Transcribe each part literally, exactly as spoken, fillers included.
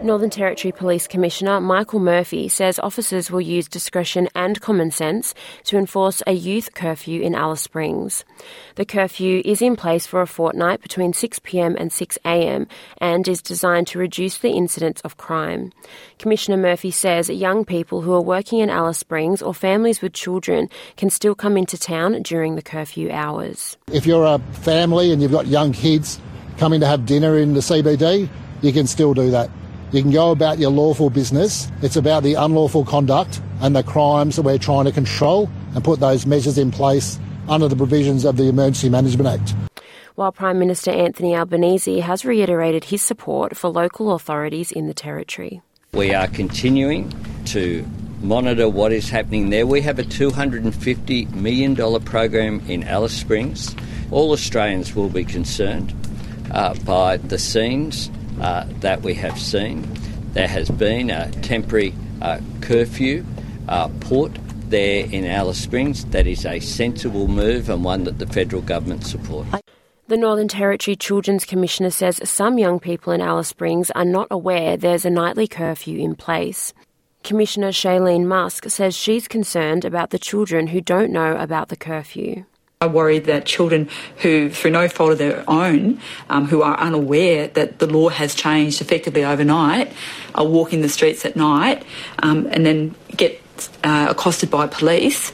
Northern Territory Police Commissioner Michael Murphy says officers will use discretion and common sense to enforce a youth curfew in Alice Springs. The curfew is in place for a fortnight between six p m and six a m and is designed to reduce the incidence of crime. Commissioner Murphy says young people who are working in Alice Springs or families with children can still come into town during the curfew hours. If you're a family and you've got young kids coming to have dinner in the C B D, you can still do that. You can go about your lawful business. It's about the unlawful conduct and the crimes that we're trying to control and put those measures in place under the provisions of the Emergency Management Act. While Prime Minister Anthony Albanese has reiterated his support for local authorities in the Territory. We are continuing to monitor what is happening there. We have a two hundred fifty million dollars program in Alice Springs. All Australians will be concerned uh, by the scenes Uh, that we have seen. There has been a temporary uh, curfew uh, put there in Alice Springs. That is a sensible move and one that the federal government supports. The Northern Territory Children's Commissioner says some young people in Alice Springs are not aware there's a nightly curfew in place. Commissioner Shailene Musk says she's concerned about the children who don't know about the curfew. I worry that children who, through no fault of their own, um, who are unaware that the law has changed effectively overnight, are walking the streets at night um, and then get uh, accosted by police.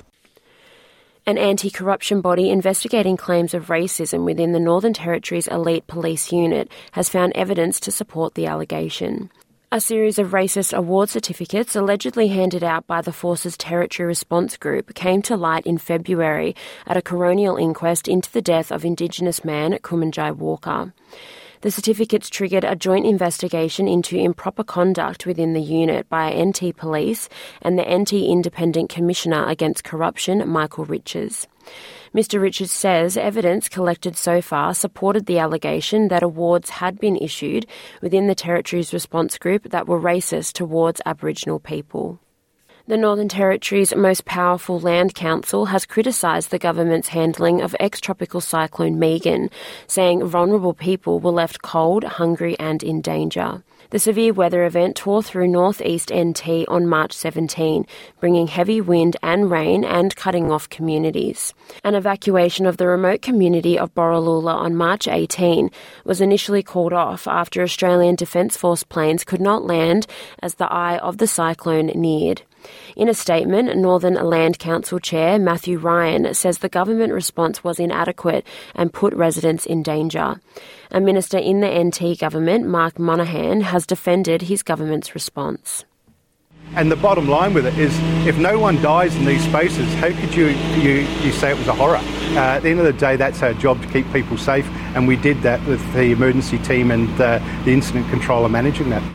An anti-corruption body investigating claims of racism within the Northern Territory's elite police unit has found evidence to support the allegation. A series of racist award certificates allegedly handed out by the Force's Territory Response Group came to light in February at a coronial inquest into the death of Indigenous man Kumanjai Walker. The certificates triggered a joint investigation into improper conduct within the unit by N T Police and the N T Independent Commissioner Against Corruption, Michael Riches. Mister Richards says evidence collected so far supported the allegation that awards had been issued within the Territory's response group that were racist towards Aboriginal people. The Northern Territory's most powerful land council has criticised the government's handling of ex-tropical cyclone Megan, saying vulnerable people were left cold, hungry and in danger. The severe weather event tore through northeast N T on March seventeenth, bringing heavy wind and rain and cutting off communities. An evacuation of the remote community of Borroloola on March eighteenth was initially called off after Australian Defence Force planes could not land as the eye of the cyclone neared. In a statement, Northern Land Council Chair Matthew Ryan says the government response was inadequate and put residents in danger. A minister in the N T government, Mark Monaghan, has defended his government's response. And the bottom line with it is, if no one dies in these spaces, how could you, you, you say it was a horror? Uh, at the end of the day, that's our job, to keep people safe, and we did that with the emergency team and uh, the incident controller managing that.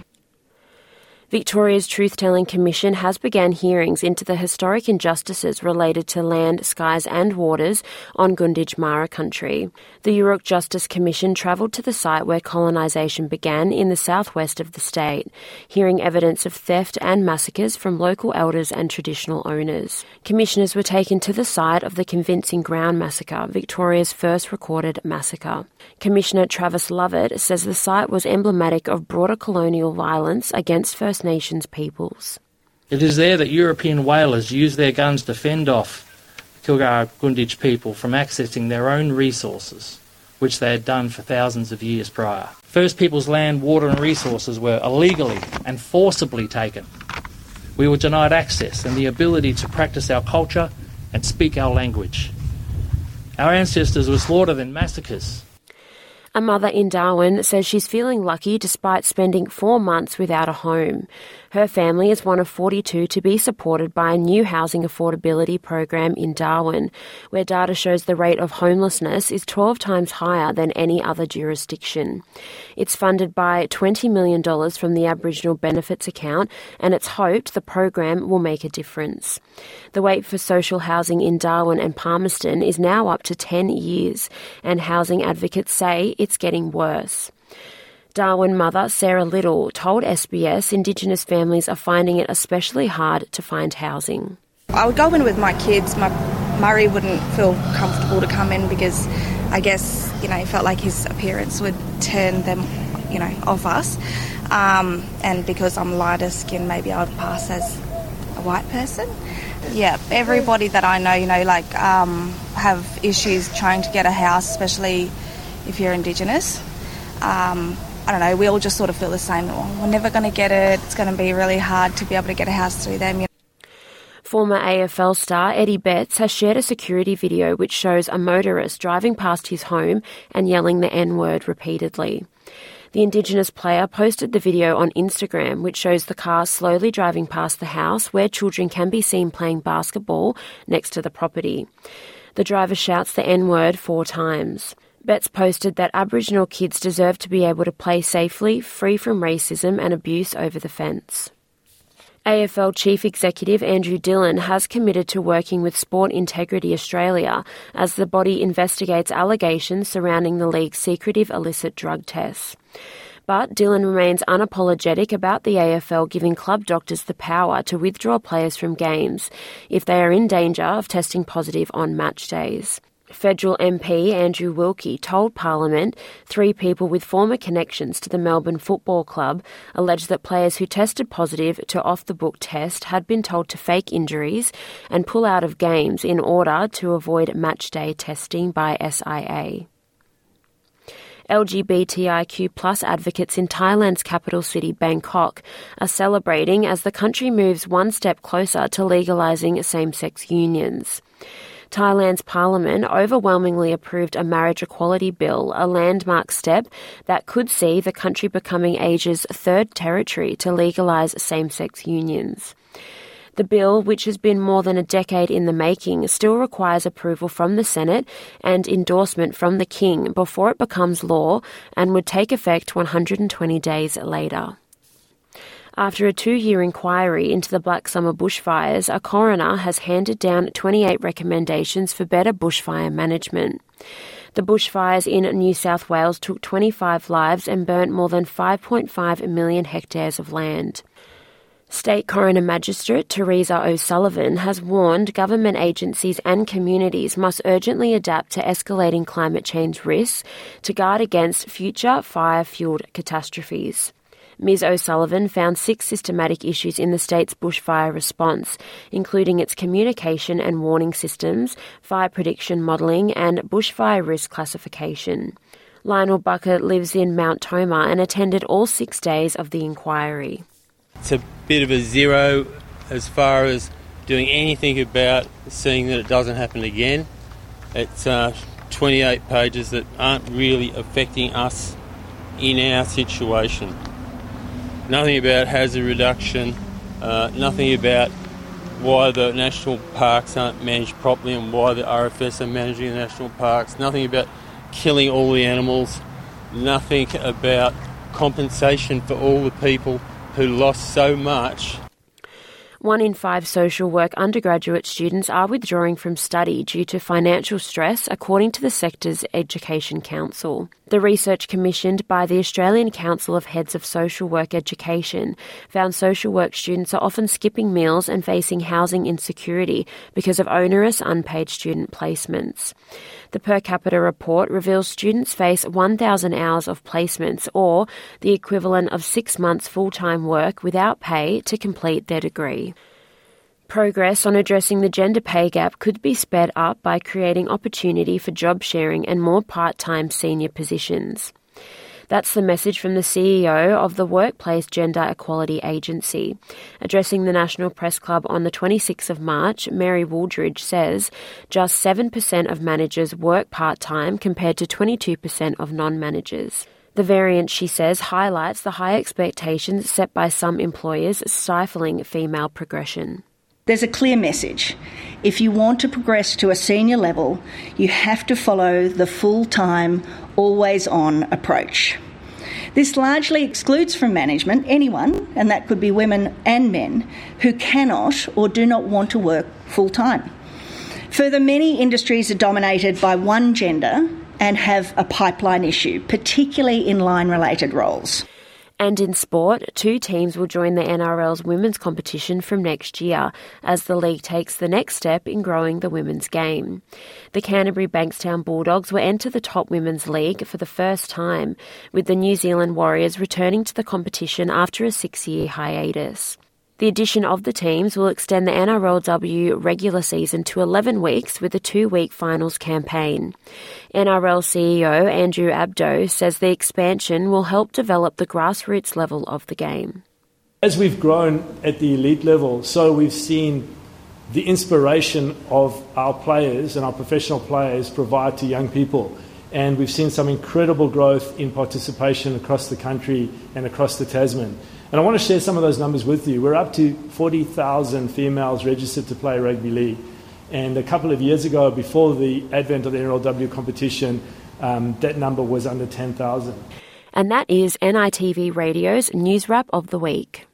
Victoria's Truth-Telling Commission has begun hearings into the historic injustices related to land, skies and waters on Gunditj Mara country. The Yurok Justice Commission travelled to the site where colonisation began in the southwest of the state, hearing evidence of theft and massacres from local elders and traditional owners. Commissioners were taken to the site of the Convincing Ground Massacre, Victoria's first recorded massacre. Commissioner Travis Lovett says the site was emblematic of broader colonial violence against First Nations peoples. It is there that European whalers used their guns to fend off Kilgara Gunditj people from accessing their own resources, which they had done for thousands of years prior. First Peoples' land, water and resources were illegally and forcibly taken. We were denied access and the ability to practice our culture and speak our language. Our ancestors were slaughtered in massacres. A mother in Darwin says she's feeling lucky despite spending four months without a home. Her family is one of forty-two to be supported by a new housing affordability program in Darwin, where data shows the rate of homelessness is twelve times higher than any other jurisdiction. It's funded by twenty million dollars from the Aboriginal Benefits Account, and it's hoped the program will make a difference. The wait for social housing in Darwin and Palmerston is now up to ten years, and housing advocates say it's getting worse. Darwin mother Sarah Little told S B S Indigenous families are finding it especially hard to find housing. I would go in with my kids, my Murray wouldn't feel comfortable to come in because I guess, you know, he felt like his appearance would turn them, you know, off us. Um, and because I'm lighter skinned, maybe I would pass as a white person. Yeah, everybody that I know, you know, like um, have issues trying to get a house, especially if you're Indigenous. Um, I don't know, we all just sort of feel the same. Oh, we're never going to get it. It's going to be really hard to be able to get a house through them. You know? Former A F L star Eddie Betts has shared a security video which shows a motorist driving past his home and yelling the N-word repeatedly. The Indigenous player posted the video on Instagram, which shows the car slowly driving past the house where children can be seen playing basketball next to the property. The driver shouts the N-word four times. Betts posted that Aboriginal kids deserve to be able to play safely, free from racism and abuse over the fence. A F L Chief Executive Andrew Dillon has committed to working with Sport Integrity Australia as the body investigates allegations surrounding the league's secretive illicit drug tests. But Dillon remains unapologetic about the A F L giving club doctors the power to withdraw players from games if they are in danger of testing positive on match days. Federal M P Andrew Wilkie told Parliament three people with former connections to the Melbourne Football Club alleged that players who tested positive to off-the-book test had been told to fake injuries and pull out of games in order to avoid matchday testing by S I A. L G B T I Q plus advocates in Thailand's capital city, Bangkok, are celebrating as the country moves one step closer to legalising same-sex unions. Thailand's parliament overwhelmingly approved a marriage equality bill, a landmark step that could see the country becoming Asia's third territory to legalise same-sex unions. The bill, which has been more than a decade in the making, still requires approval from the Senate and endorsement from the King before it becomes law and would take effect one hundred twenty days later. After a two-year inquiry into the Black Summer bushfires, a coroner has handed down twenty-eight recommendations for better bushfire management. The bushfires in New South Wales took twenty-five lives and burnt more than five point five million hectares of land. State Coroner Magistrate Teresa O'Sullivan has warned government agencies and communities must urgently adapt to escalating climate change risks to guard against future fire-fuelled catastrophes. Miz O'Sullivan found six systematic issues in the state's bushfire response, including its communication and warning systems, fire prediction modelling and bushfire risk classification. Lionel Bucket lives in Mount Tomah and attended all six days of the inquiry. It's a bit of a zero as far as doing anything about seeing that it doesn't happen again. It's uh, twenty-eight pages that aren't really affecting us in our situation. Nothing about hazard reduction, uh, nothing about why the national parks aren't managed properly and why the R F S are managing the national parks, nothing about killing all the animals, nothing about compensation for all the people who lost so much. One in five social work undergraduate students are withdrawing from study due to financial stress, according to the sector's Education Council. The research commissioned by the Australian Council of Heads of Social Work Education found social work students are often skipping meals and facing housing insecurity because of onerous unpaid student placements. The per capita report reveals students face one thousand hours of placements, or the equivalent of six months full-time work without pay to complete their degree. Progress on addressing the gender pay gap could be sped up by creating opportunity for job sharing and more part-time senior positions. That's the message from the C E O of the Workplace Gender Equality Agency. Addressing the National Press Club on the twenty-sixth of March, Mary Wooldridge says just seven percent of managers work part-time compared to twenty-two percent of non-managers. The variance, she says, highlights the high expectations set by some employers stifling female progression. There's a clear message. If you want to progress to a senior level, you have to follow the full-time, always-on approach. This largely excludes from management anyone, and that could be women and men, who cannot or do not want to work full-time. Further, many industries are dominated by one gender and have a pipeline issue, particularly in line-related roles. And in sport, two teams will join the N R L's women's competition from next year as the league takes the next step in growing the women's game. The Canterbury Bankstown Bulldogs will enter the top women's league for the first time, with the New Zealand Warriors returning to the competition after a six-year hiatus. The addition of the teams will extend the N R L W regular season to eleven weeks with a two-week finals campaign. N R L C E O Andrew Abdo says the expansion will help develop the grassroots level of the game. As we've grown at the elite level, so we've seen the inspiration of our players and our professional players provide to young people. And we've seen some incredible growth in participation across the country and across the Tasman. And I want to share some of those numbers with you. We're up to forty thousand females registered to play rugby league. And a couple of years ago, before the advent of the N R L W competition, um, that number was under ten thousand. And that is N I T V Radio's News Wrap of the Week.